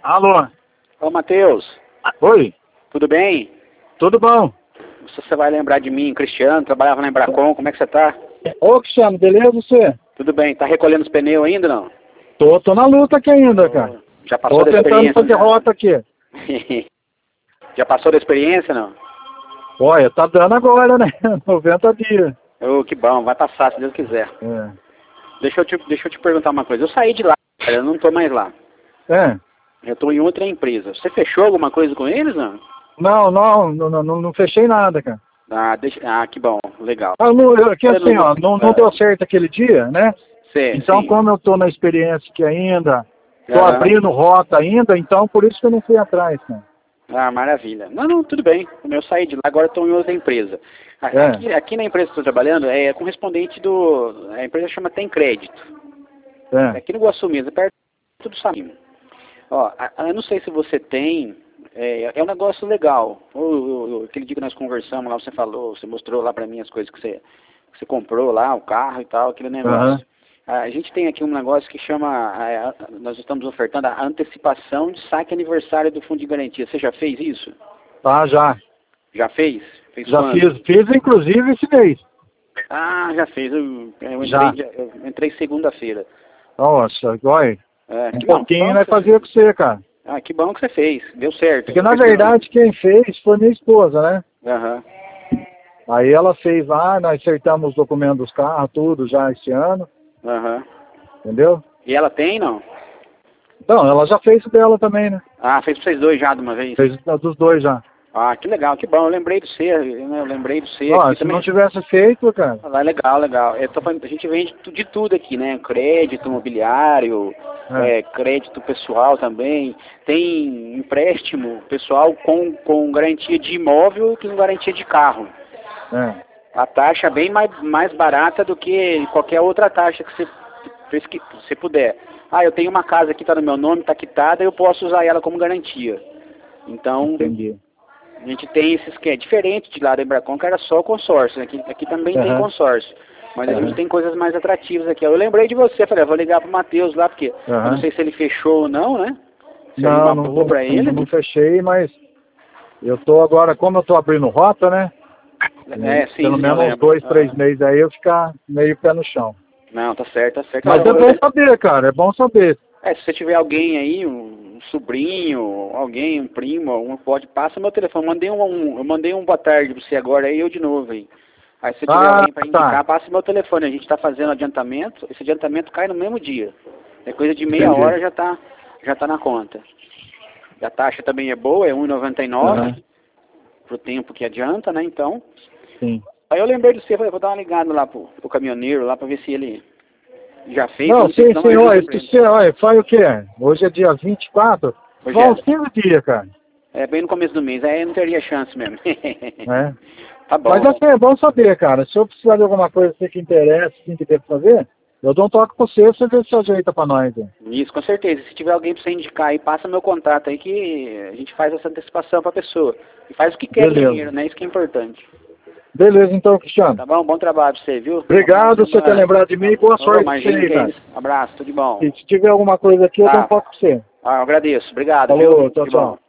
Alô? Ô, Matheus, Oi? tudo bem? Tudo bom? Você vai lembrar de mim, Cristiano, trabalhava na Embracon, como é que você tá? Ô, Cristiano, beleza você? Tudo bem, tá recolhendo os pneus ainda, não? Tô na luta aqui ainda, cara. Já passou Tô da tentando experiência? fazer rota aqui. Já passou da experiência, não? Olha, tá dando agora, né? 90 dias. Oh, que bom, vai passar, se Deus quiser. É. Deixa eu te perguntar uma coisa. Eu saí de lá, cara, eu não tô mais lá. É. Eu tô em outra empresa. Você fechou alguma coisa com eles, não? Não fechei nada, cara. Que bom, legal. Aqui assim, ó, não deu certo aquele dia, né? Sim, Então, sim. como eu tô na experiência aqui ainda, tô abrindo rota ainda, então por isso que eu não fui atrás, cara. Ah, maravilha. Não, tudo bem. Eu saí de lá, agora estou em outra empresa. Aqui na empresa que estou trabalhando é correspondente do... A empresa chama Tem Crédito. É. Aqui no Guaçu mesmo, é perto do Samim. Ó, eu não sei se você tem... É um negócio legal. Aquele dia que nós conversamos lá, você falou, você mostrou lá para mim as coisas que você comprou lá, o carro e tal, aquele negócio. A gente tem aqui um negócio que chama, nós estamos ofertando a antecipação de saque aniversário do Fundo de Garantia. Você já fez isso? Tá, já. Já fez? Já fiz inclusive esse mês. Ah, já fez. Eu entrei segunda-feira. Nossa, olha, um pouquinho vai fazer com você, cara. Ah, que bom que você fez. Deu certo. Porque na verdade quem fez foi minha esposa, né? Aham. Aí ela fez lá, nós acertamos os documentos dos carros, tudo já esse ano. Aham. Entendeu? E ela tem, não? Não, ela já fez o dela também, né? Ah, fez pra vocês dois já de uma vez? Fez dos dois já. Ah, que legal, que bom. Eu lembrei do você, né? Eu lembrei do você. Ó, se também não tivesse feito, cara. Ah, legal, legal. A gente vende de tudo aqui, né? Crédito imobiliário, crédito pessoal também. Tem empréstimo pessoal com garantia de imóvel que com garantia de carro. A taxa é bem mais barata do que qualquer outra taxa que você puder. Ah, eu tenho uma casa que está no meu nome, está quitada, eu posso usar ela como garantia. Então, entendi. A gente tem esses que é diferente de lá da Embracon, que era só consórcio. Aqui também tem consórcio. Mas a gente tem coisas mais atrativas aqui. Eu lembrei de você, falei, vou ligar pro Matheus lá, porque eu não sei se ele fechou ou não, né? Se não vou pra ele. Não fechei, mas eu tô agora, como eu tô abrindo rota, né? Pelo menos uns 2, 3 meses aí eu ficar meio pé no chão. Não, tá certo, tá certo. Mas é bom saber, cara, é bom saber. Se você tiver alguém aí, um sobrinho, alguém, um primo, passa meu telefone. Eu mandei um boa tarde pra você agora aí, eu de novo aí. Aí se você tiver alguém para indicar, passa meu telefone. A gente tá fazendo adiantamento, esse adiantamento cai no mesmo dia. É coisa de meia hora já tá na conta. E a taxa também é boa, é R$1,99 pro tempo que adianta, né? Então. Sim. Aí eu lembrei de você, falei, vou dar uma ligada lá pro caminhoneiro lá pra ver se ele já fez. Não, sim, olha, faz o quê? Hoje é dia 24? Vai uns 15 dias, cara. É bem no começo do mês, aí não teria chance mesmo. Tá bom. Mas assim, é bom saber, cara. Se eu precisar de alguma coisa que interessa, assim, que deve fazer, eu dou um toque pra você vê se ajeita pra nós. Isso, com certeza. Se tiver alguém pra você indicar aí, passa meu contato aí que a gente faz essa antecipação pra pessoa. E faz o que quer dinheiro, né? Isso que é importante. Beleza, então, Cristiano. Tá bom? Bom trabalho pra você, viu? Obrigado por você ter lembrado de mim e boa sorte pra você aí, cara. Abraço, tudo de bom. E se tiver alguma coisa aqui, eu dou um toque pra você. Eu agradeço. Obrigado, Falou, viu? tchau, tchau.